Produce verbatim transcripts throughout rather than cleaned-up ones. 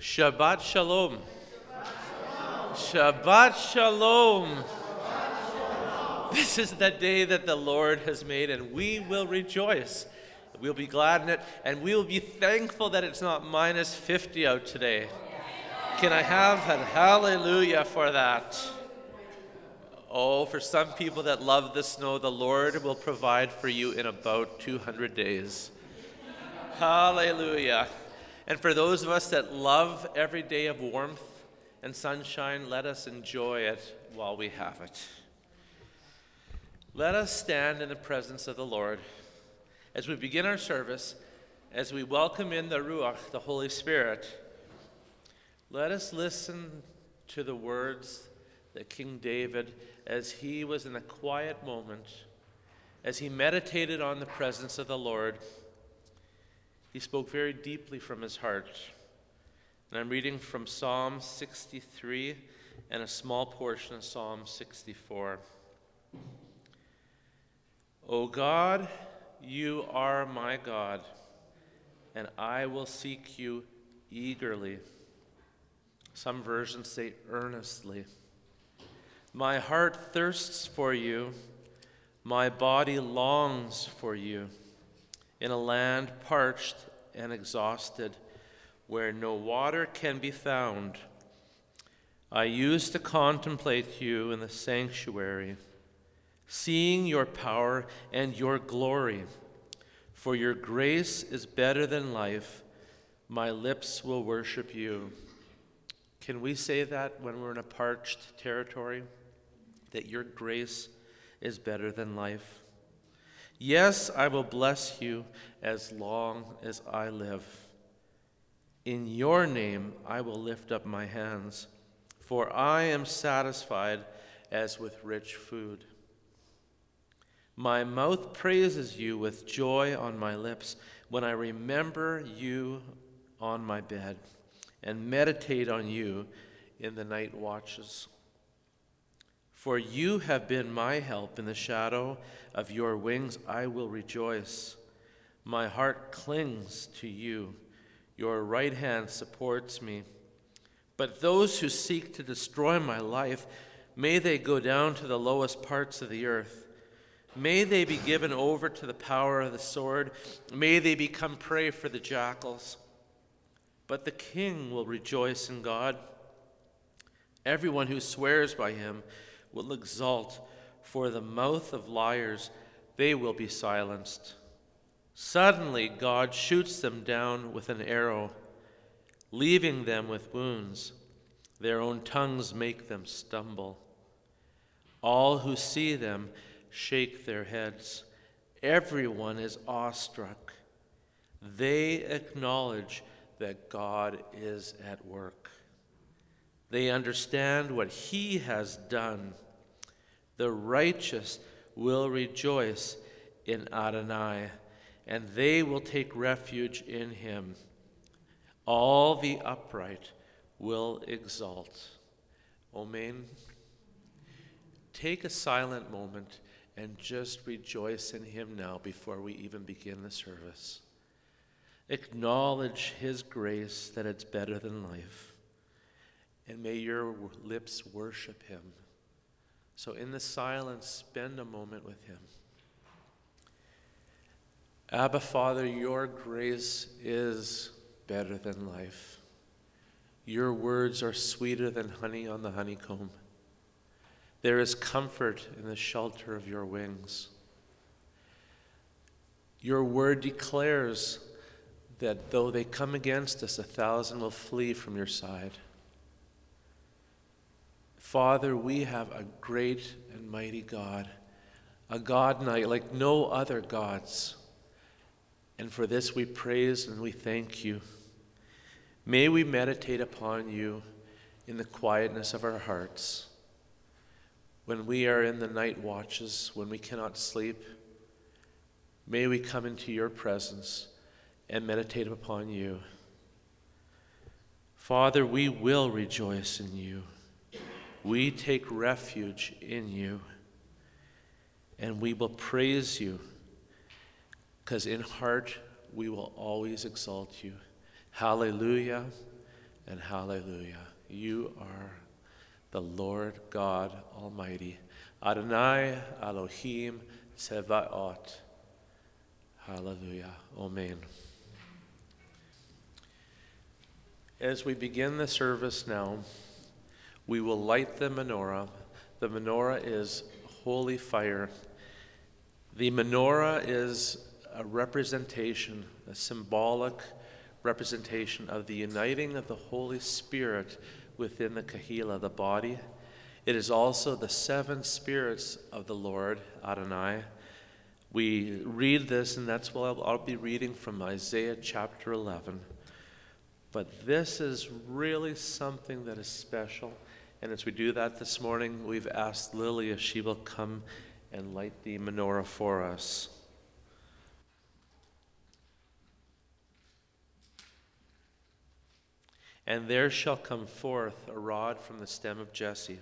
Shabbat Shalom. Shabbat Shalom. This is the day that the Lord has made, and we will rejoice. We'll be glad in it, and we will be thankful that it's not minus fifty out today. Can I have a hallelujah for that? Oh, for some people that love the snow, the Lord will provide for you in about two hundred days. Hallelujah. And for those of us that love every day of warmth and sunshine, let us enjoy it while we have it. Let us stand in the presence of the Lord as we begin our service, as we welcome in the Ruach, the Holy Spirit. Let us listen to the words that King David, as he was in a quiet moment, as he meditated on the presence of the Lord, he spoke very deeply from his heart. And I'm reading from Psalm sixty-three and a small portion of Psalm sixty-four. O God, you are my God, and I will seek you eagerly. Some versions say earnestly. My heart thirsts for you, my body longs for you, in a land parched and exhausted, where no water can be found. I used to contemplate you in the sanctuary, seeing your power and your glory. For your grace is better than life. My lips will worship you. Can we say that when we're in a parched territory? That your grace is better than life? Yes, I will bless you as long as I live. In your name I will lift up my hands, for I am satisfied as with rich food. My mouth praises you with joy on my lips when I remember you on my bed and meditate on you in the night watches. For you have been my help. In the shadow of your wings I will rejoice. My heart clings to you. Your right hand supports me. But those who seek to destroy my life, may they go down to the lowest parts of the earth. May they be given over to the power of the sword. May they become prey for the jackals. But the king will rejoice in God. Everyone who swears by him will exult, for the mouth of liars they will be silenced. Suddenly God shoots them down with an arrow, leaving them with wounds. Their own tongues make them stumble. All who see them shake their heads. Everyone is awestruck. They acknowledge that God is at work. They understand what he has done. The righteous will rejoice in Adonai, and they will take refuge in him. All the upright will exult. Amen. Take a silent moment and just rejoice in him now before we even begin the service. Acknowledge his grace, that it's better than life. And may your lips worship him. So in the silence, spend a moment with him. Abba, Father, your grace is better than life. Your words are sweeter than honey on the honeycomb. There is comfort in the shelter of your wings. Your word declares that though they come against us, a thousand will flee from your side. Father, we have a great and mighty God, a God like no other gods. And for this we praise and we thank you. May we meditate upon you in the quietness of our hearts. When we are in the night watches, when we cannot sleep, may we come into your presence and meditate upon you. Father, we will rejoice in you. We take refuge in you, and we will praise you, because in heart we will always exalt you. Hallelujah, and hallelujah. You are the Lord God Almighty. Adonai Elohim Tsevaot. Hallelujah. Amen. As we begin the service now, we will light the menorah. The menorah is holy fire. The menorah is a representation, a symbolic representation of the uniting of the Holy Spirit within the kahila, the body. It is also the seven spirits of the Lord, Adonai. We read this, and that's what I'll, I'll be reading from Isaiah chapter eleven. But this is really something that is special. And as we do that this morning, we've asked Lily if she will come and light the menorah for us. And there shall come forth a rod from the stem of Jesse,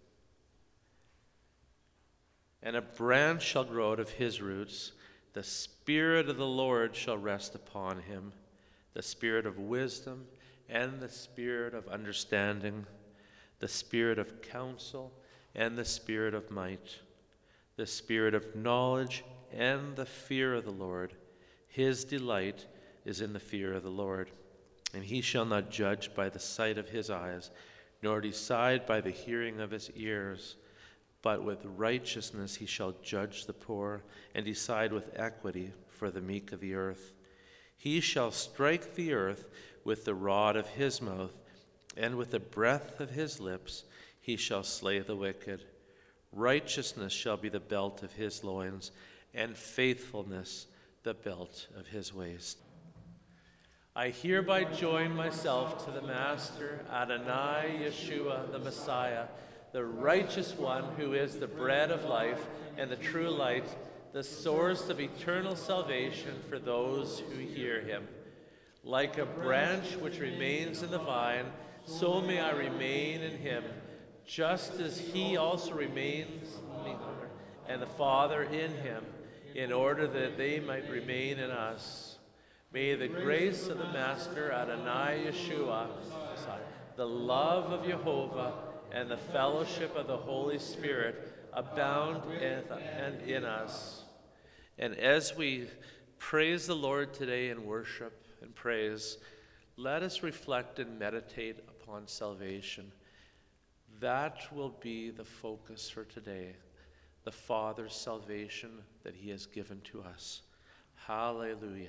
and a branch shall grow out of his roots. The Spirit of the Lord shall rest upon him, the Spirit of wisdom and the Spirit of understanding, the Spirit of counsel and the Spirit of might, the Spirit of knowledge and the fear of the Lord. His delight is in the fear of the Lord. And he shall not judge by the sight of his eyes, nor decide by the hearing of his ears, but with righteousness he shall judge the poor, and decide with equity for the meek of the earth. He shall strike the earth with the rod of his mouth, and with the breath of his lips he shall slay the wicked. Righteousness shall be the belt of his loins, and faithfulness the belt of his waist. I hereby join myself to the Master, Adonai Yeshua, the Messiah, the righteous one who is the bread of life and the true light, the source of eternal salvation for those who hear him. Like a branch which remains in the vine, so may I remain in him, just as he also remains in me, and the Father in him, in order that they might remain in us. May the grace of the Master, Adonai Yeshua, the love of Jehovah, and the fellowship of the Holy Spirit abound and in us. And as we praise the Lord today in worship and praise, let us reflect and meditate upon salvation. That will be the focus for today, the Father's salvation that he has given to us. Hallelujah.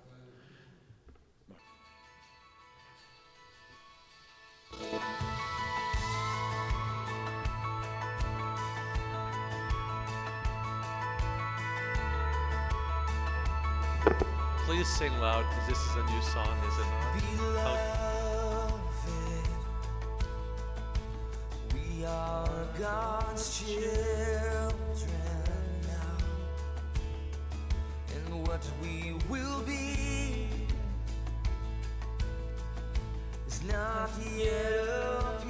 Please sing loud, because this is a new song, is it not? Beloved, we are God's children now, and what we will be is not yet appeared.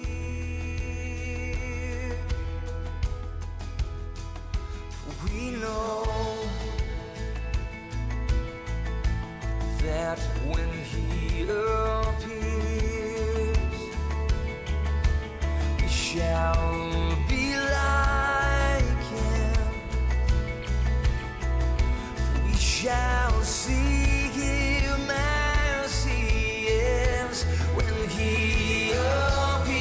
For we know that when he appears, we shall be like him, for we shall see him as he is when he appears.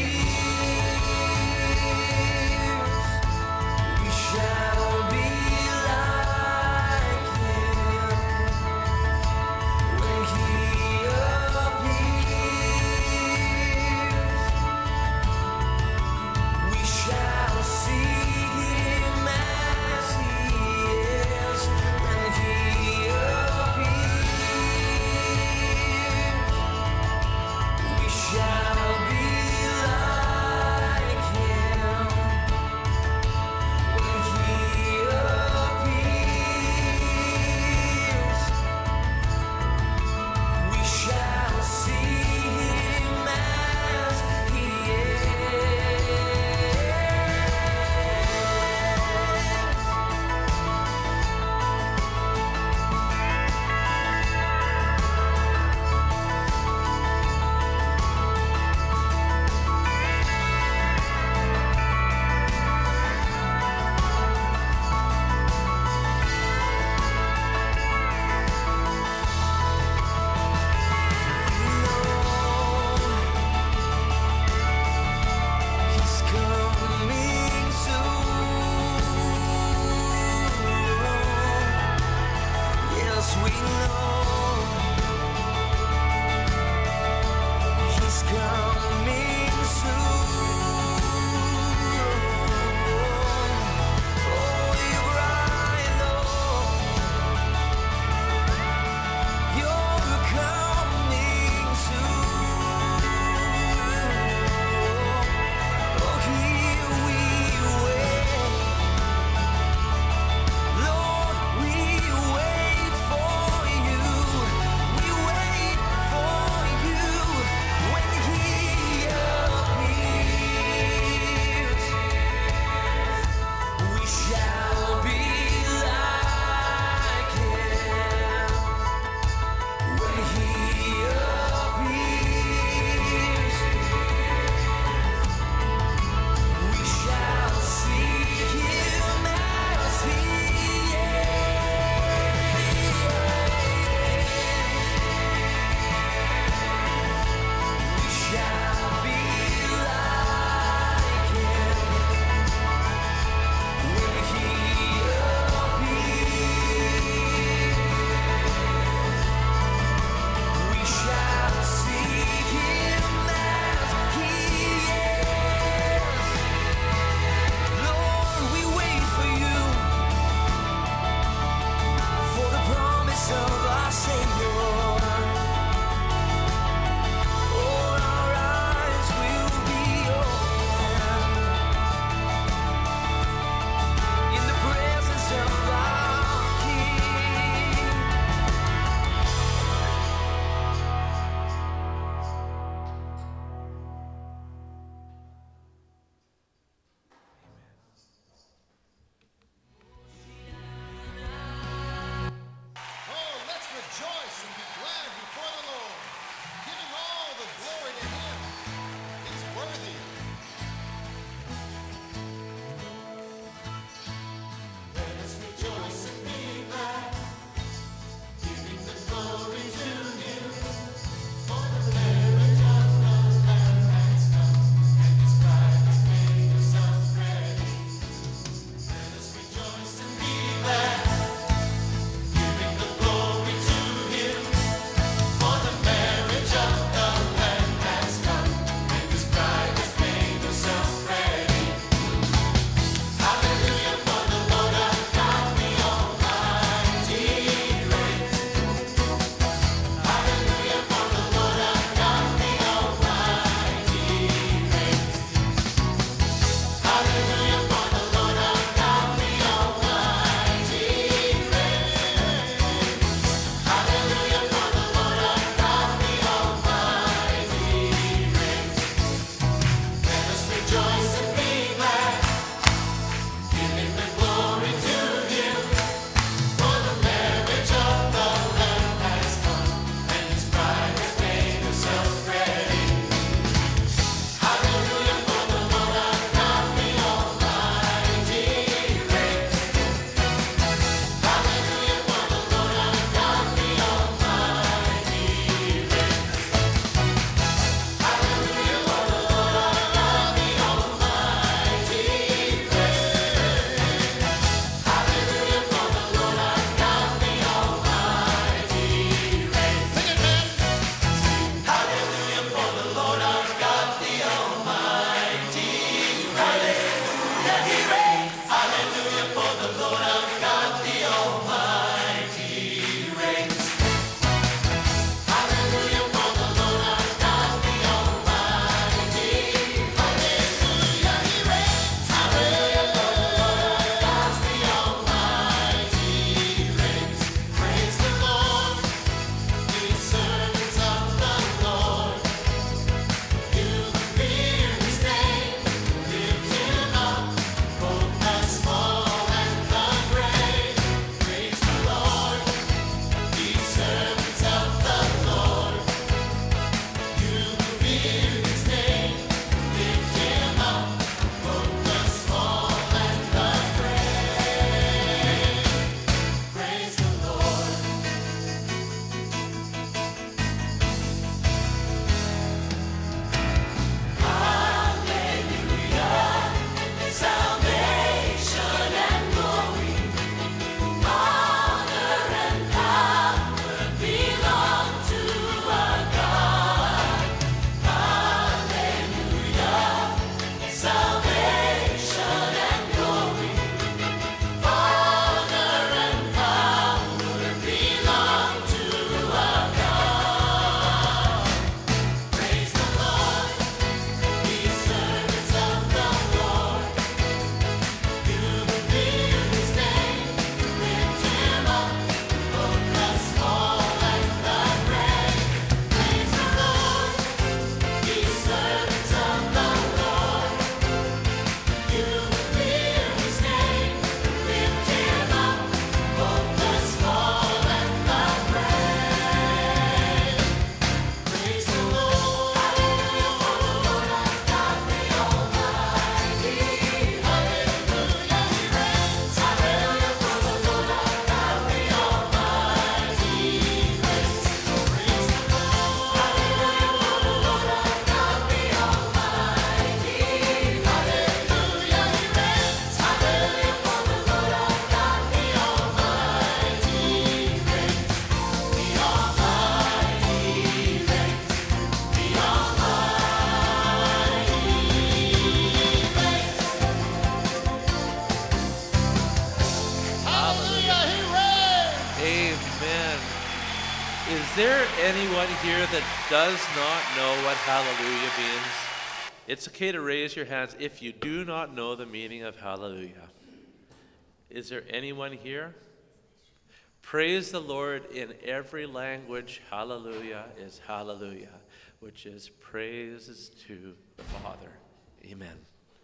there anyone here that does not know what hallelujah means? It's okay to raise your hands if you do not know the meaning of hallelujah. Is there anyone here? Praise the Lord in every language. Hallelujah is hallelujah, which is praises to the Father. Amen.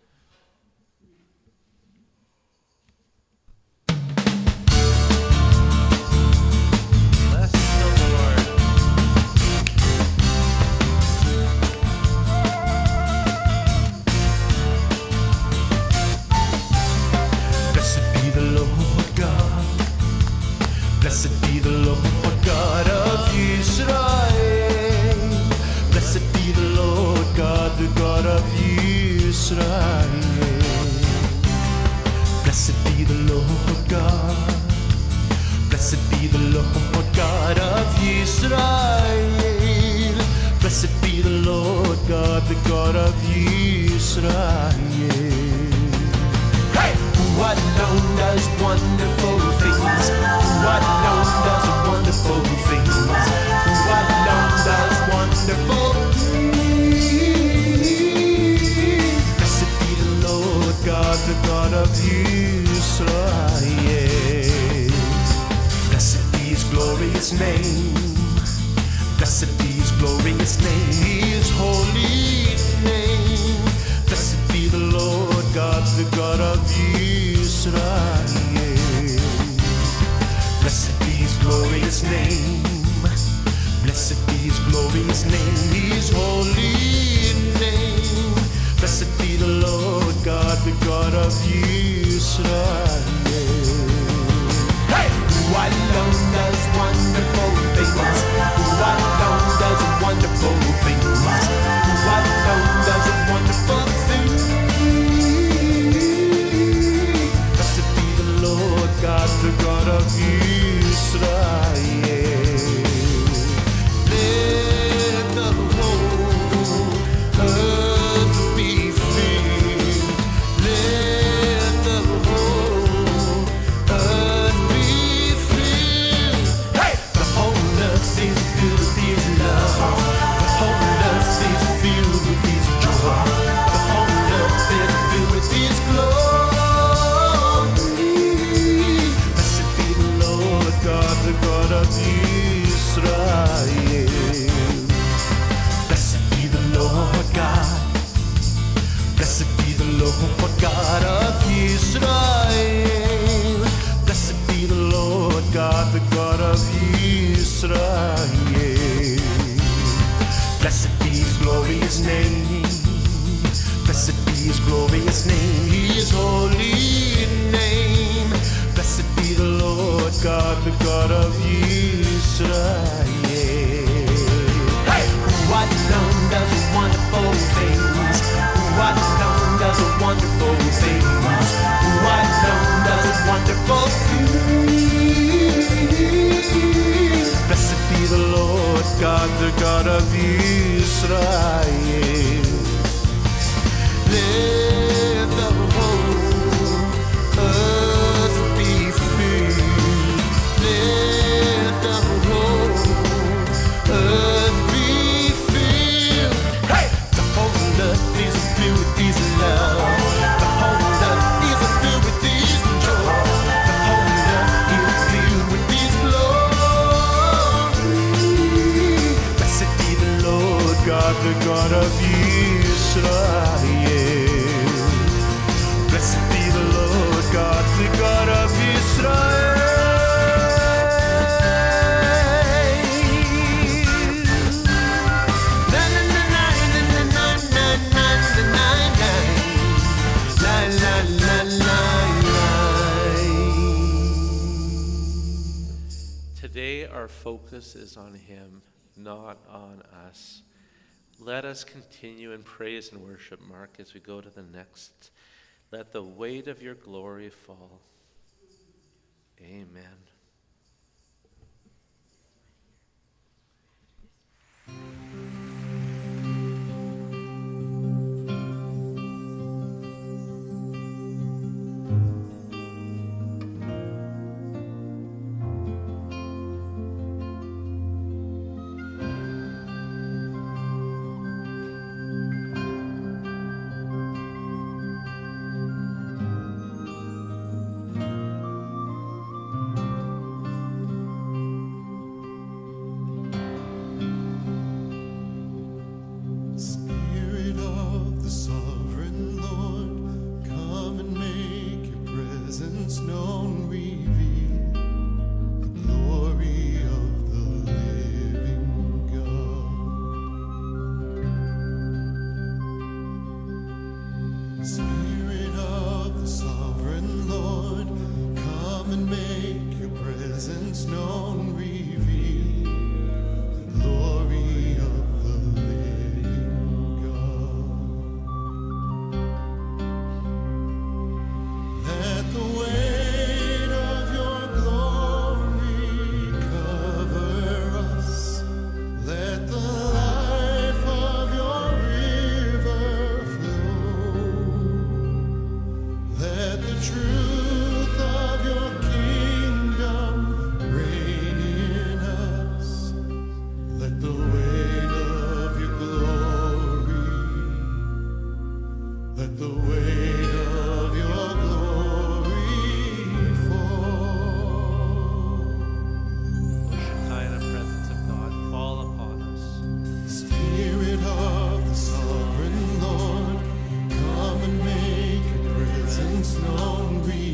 Bless the Lord. Blessed be the Lord God. Blessed be the Lord God of Israel. Blessed be the Lord God, the God of Israel. Blessed be the Lord God. Blessed be the Lord God of Israel. Blessed be the Lord God, the God of Israel. Who alone does wonderful things. Who alone does wonderful things. Who alone does wonderful things. Blessed be the Lord God, the God of Israel. Blessed be his glorious name. Blessed be his glorious name, his holy name. Blessed be the Lord God, the God of Israel. Blessed be his glorious name. Blessed be his glorious name, his holy name. Blessed be the Lord God, the God of Israel. Hey! Who alone does wonderful things. Who alone does wonderful things. Who alone does wonderful things. Blessed be the Lord God, the God of Israel. Let the whole earth be filled. Let the whole earth be filled. Hey! The whole earth is filled with his love. The whole earth is filled with his joy. The whole earth is filled with his glory. Blessed be the Lord God, the God of Israel. Blessed be the Lord God. Blessed be the Lord God of Israel. Blessed be the Lord God, the God of Israel. Blessed be his glorious name. Blessed be his glorious name, his holy name. Blessed be the Lord God, the God of Israel. Hey! Who alone does wonderful things. Who alone does wonderful things. Who alone does wonderful things. Blessed be the Lord God, the God of Israel. Let the whole earth be filled. Let the whole earth be filled. Hey! The whole earth is filled with his love. The whole earth is filled with his joy. The whole earth is filled with his glory. Blessed be the Lord God, the God of Israel. Blessed be the Lord God, the God of Israel. Na na na na na na na na na na na na. Today our focus is on him, not on us. Let us continue in praise and worship, Mark, as we go to the next. Let the weight of your glory fall. Amen. presence known, reveal the glory of the living God. Spirit of the sovereign Lord, come and make your presence known, reveal the glory of the living God. Let the weight of your glory cover us. Let the life of your river flow. Let the truth of your kingdom reign in us. Let the weight of your glory, let the weight of your glory fall. Shekinah presence of God, fall upon us. Spirit of the sovereign Lord, come and make your presence known.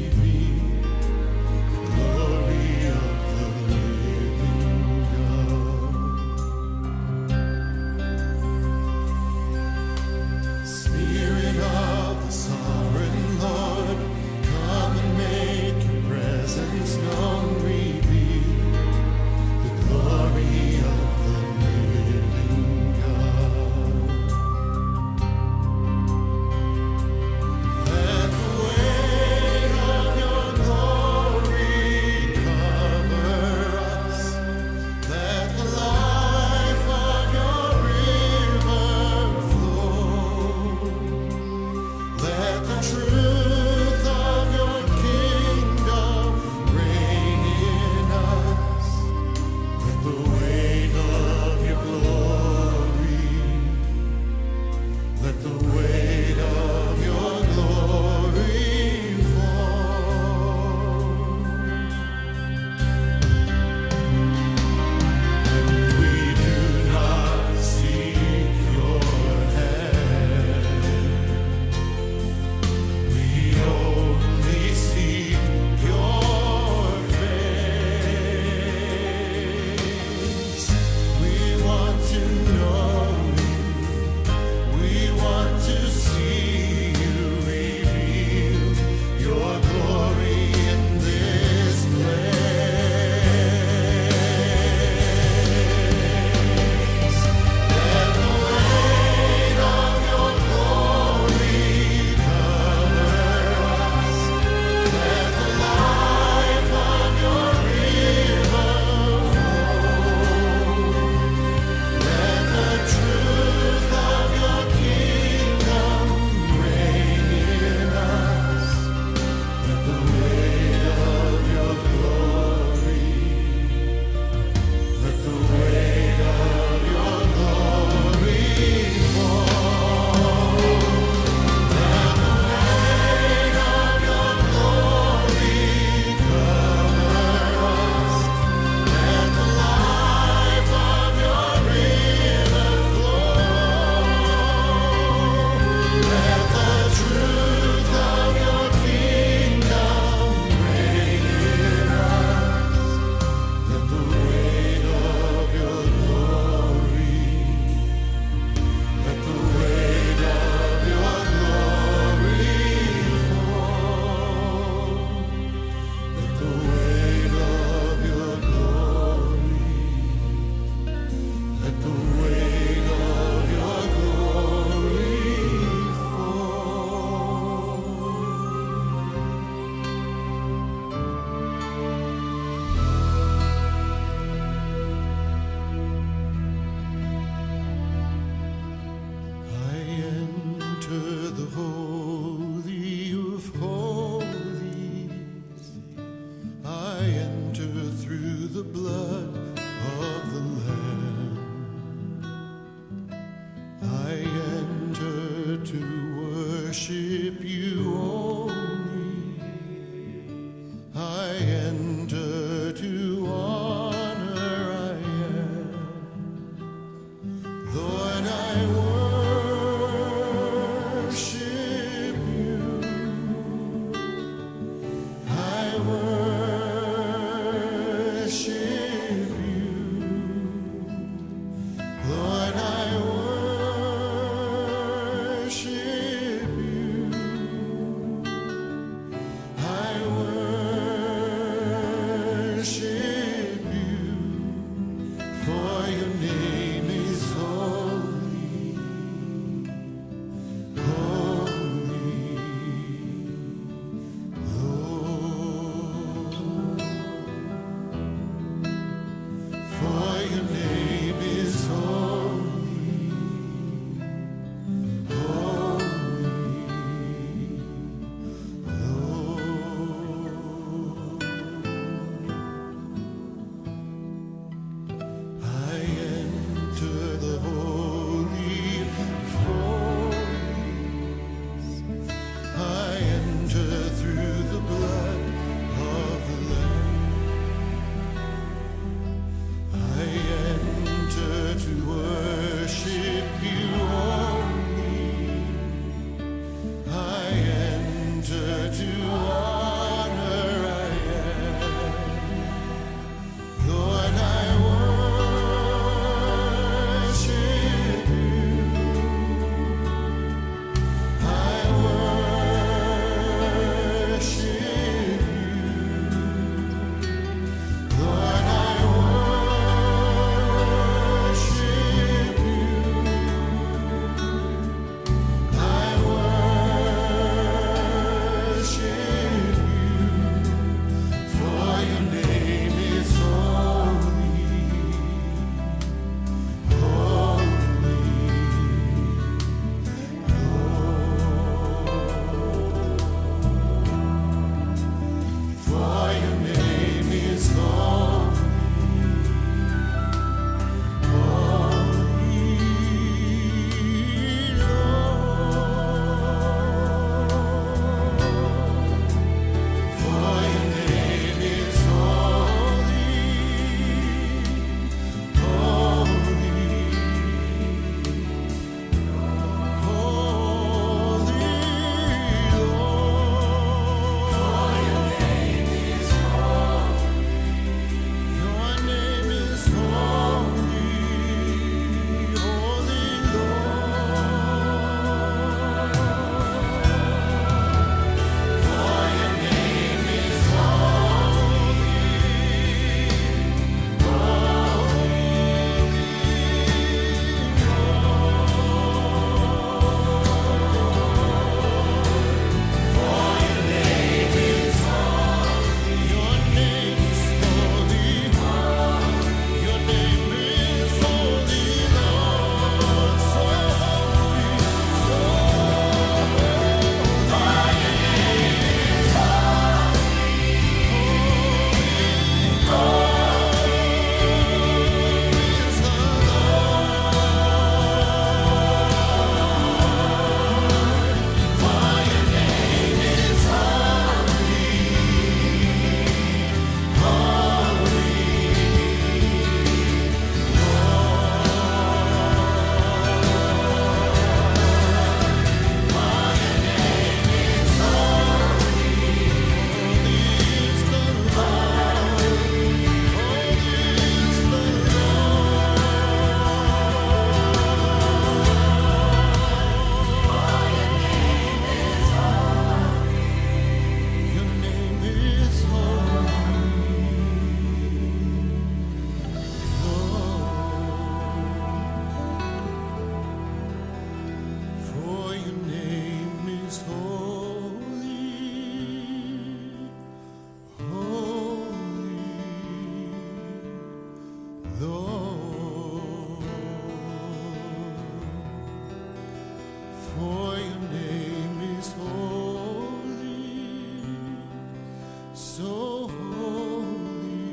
so holy,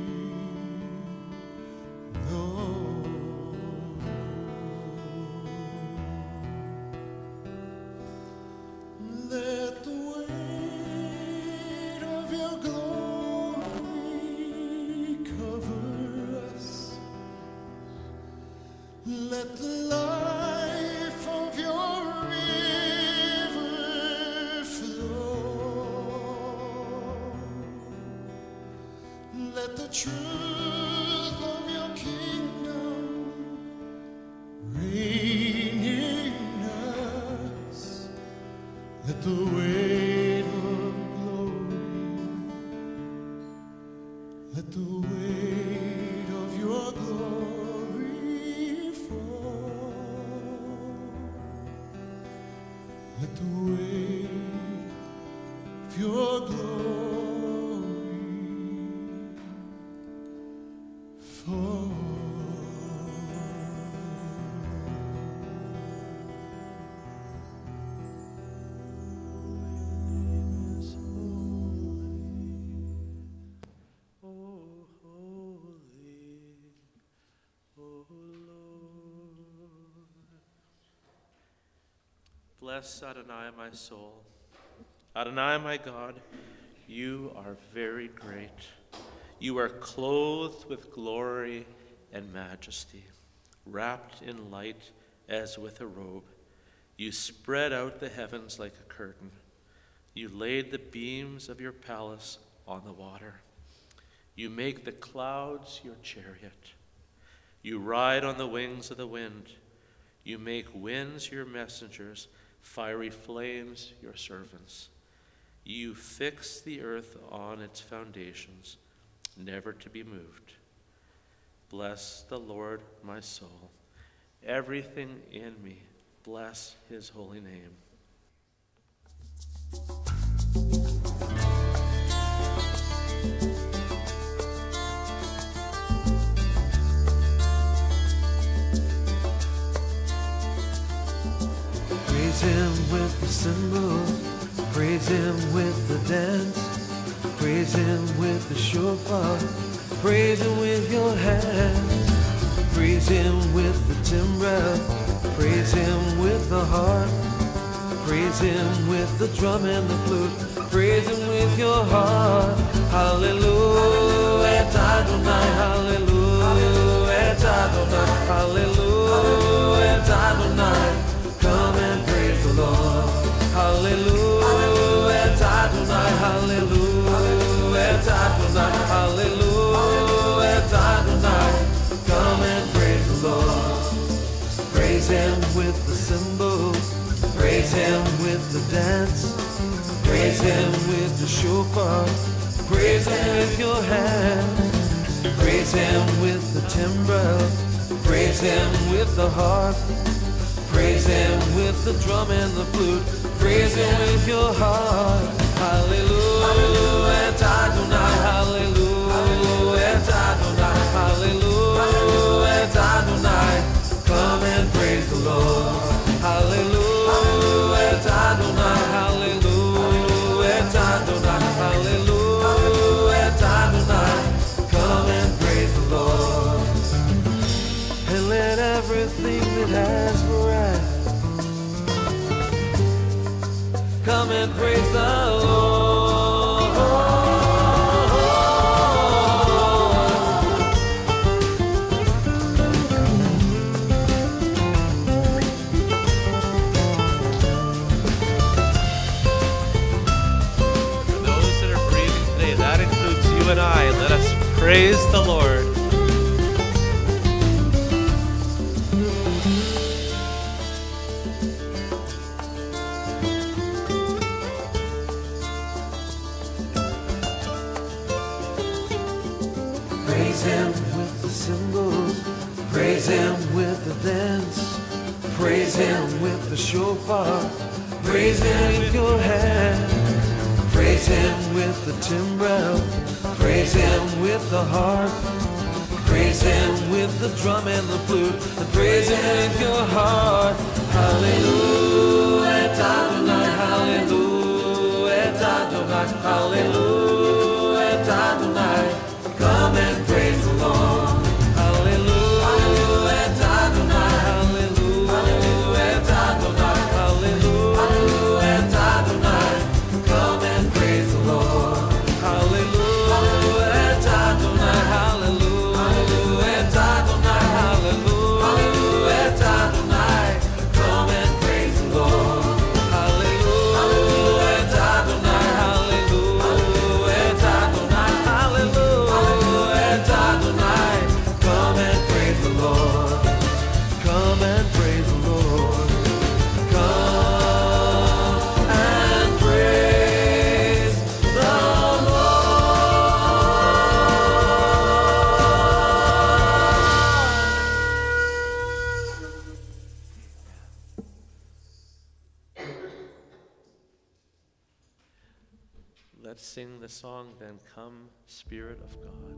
Lord. Let the weight of your glory cover us. Let the life of your river flow. Let the truth of your kingdom reign in us. Let the weight of glory, let the weight of your glory fall. Let the weight of your glory fall. Oh, holy, oh Lord. Bless Adonai, my soul. Adonai, my God, you are very great. You are clothed with glory and majesty, wrapped in light as with a robe. You spread out the heavens like a curtain. You laid the beams of your palace on the water. You make the clouds your chariot. You ride on the wings of the wind. You make winds your messengers, fiery flames your servants. You fix the earth on its foundations, never to be moved. Bless the Lord, my soul. Everything in me, bless his holy name. Praise him with the cymbals, praise him with the dance, praise him with the shofar, praise him with your hands, praise him with the timbrel, praise him with the harp, praise him with the drum and the flute, praise him with your heart. Hallelujah, Adonai, hallelujah, Adonai, hallelujah, Adonai. Come and praise the Lord. Hallelujah, Adonai, hallelujah, Adonai, hallelujah, Adonai. Come and praise the Lord. Praise him with the cymbals, praise him with the dance, praise him with the shofar, praise him with your hands, praise him with the timbrel, praise him with the harp, praise him with the drum and the flute, praise him with your heart. Hallelujah, Adonai, hallelujah, Adonai, hallelujah, Adonai. Come and praise the Lord. Hallelujah, Adonai, hallelujah, Adonai, hallelujah, Adonai. Come and praise the Lord. And let everything that has breath come and praise the Lord. For those that are breathing today, that includes you and I. Let us praise the Lord. Praise him with the cymbals, praise him with the dance, praise him with the shofar, praise him with your hands, praise him with the timbrel, praise him with the harp, praise him with the drum and the flute, and praise him with your heart. Hallelujah, Adonai, hallelujah, Adonai, hallelujah. Let's sing the song then, Come, Spirit of God.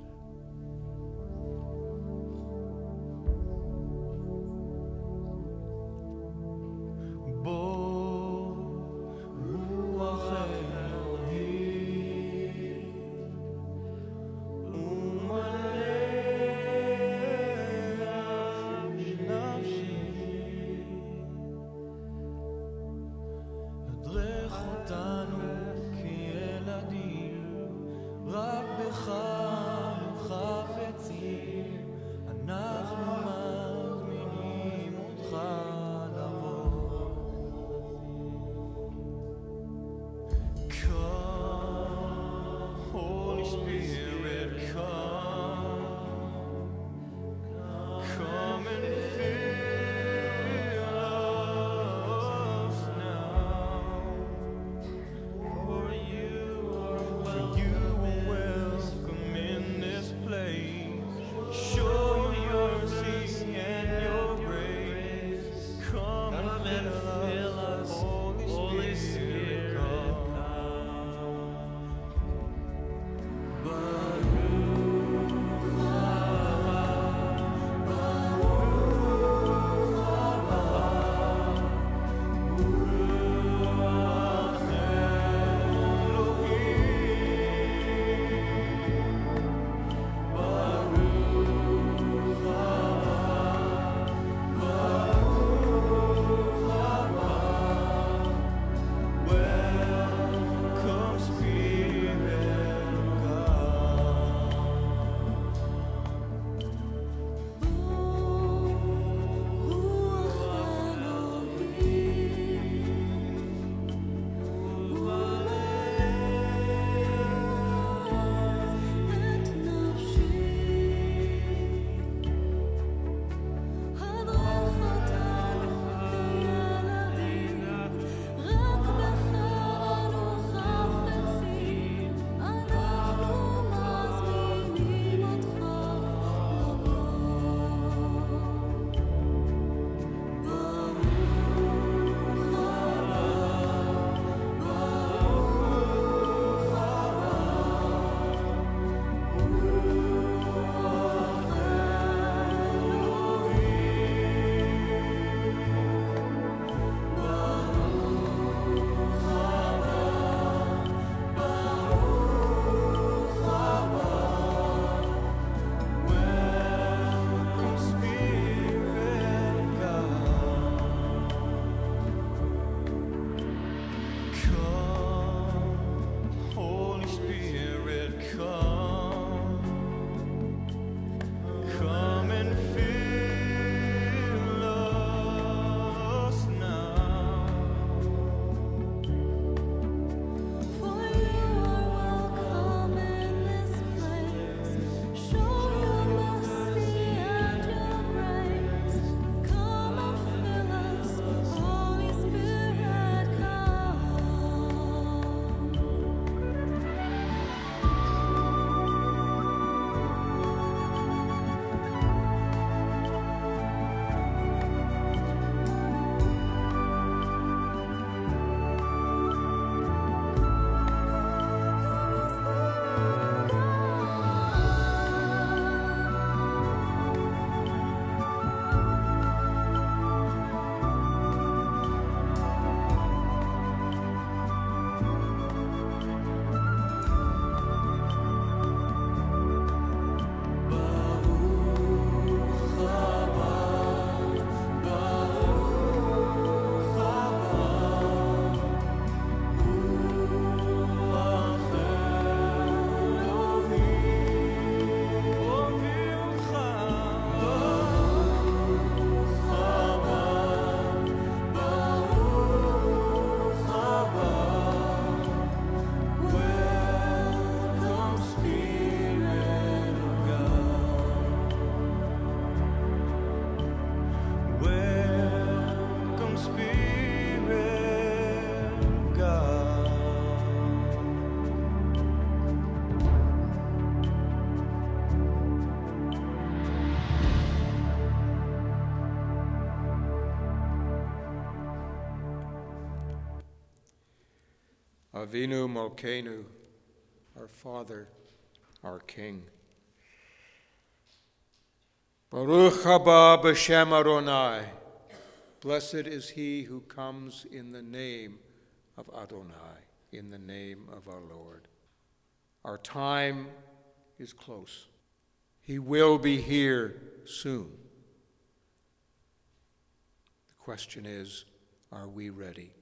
Avinu Malkeinu, our Father, our King. Baruch haba b'shem Adonai. Blessed is he who comes in the name of Adonai, in the name of our Lord. Our time is close. He will be here soon. The question is, are we ready?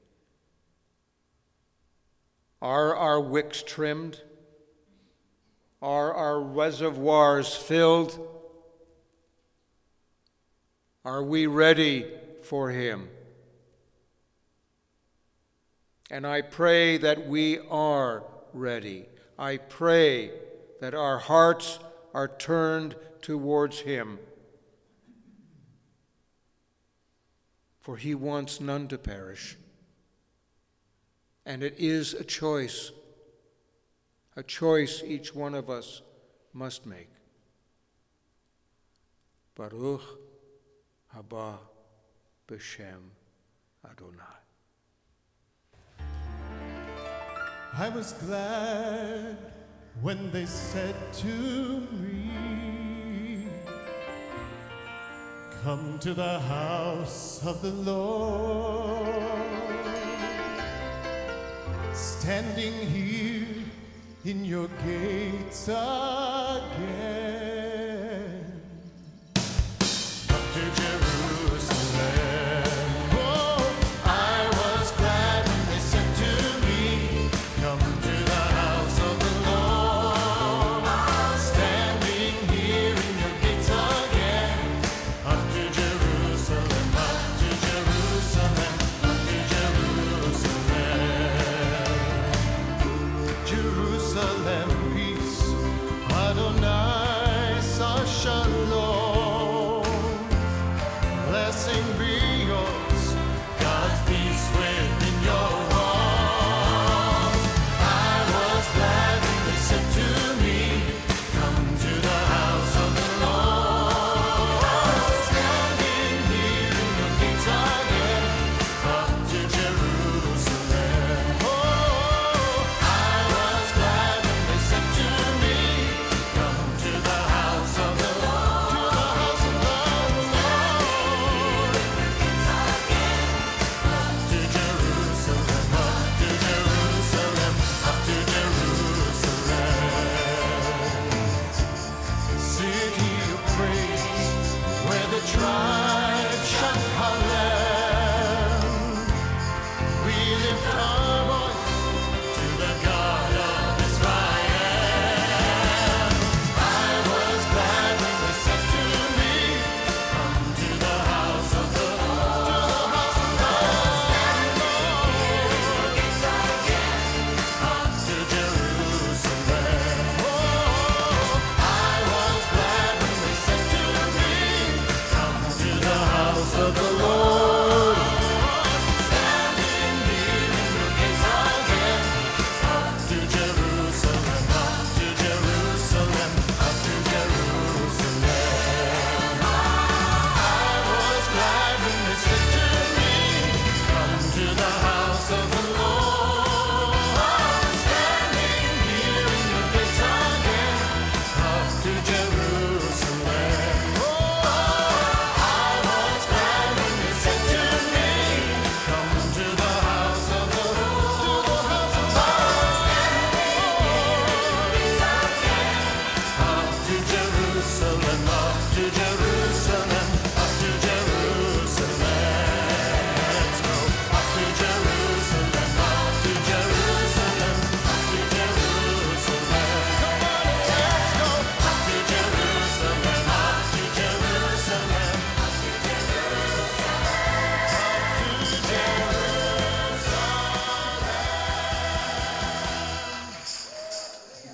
Are our wicks trimmed? Are our reservoirs filled? Are we ready for him? And I pray that we are ready. I pray that our hearts are turned towards him. For he wants none to perish. And it is a choice, a choice each one of us must make. Baruch haba b'shem Adonai. I was glad when they said to me, come to the house of the Lord. Standing here in your gates again,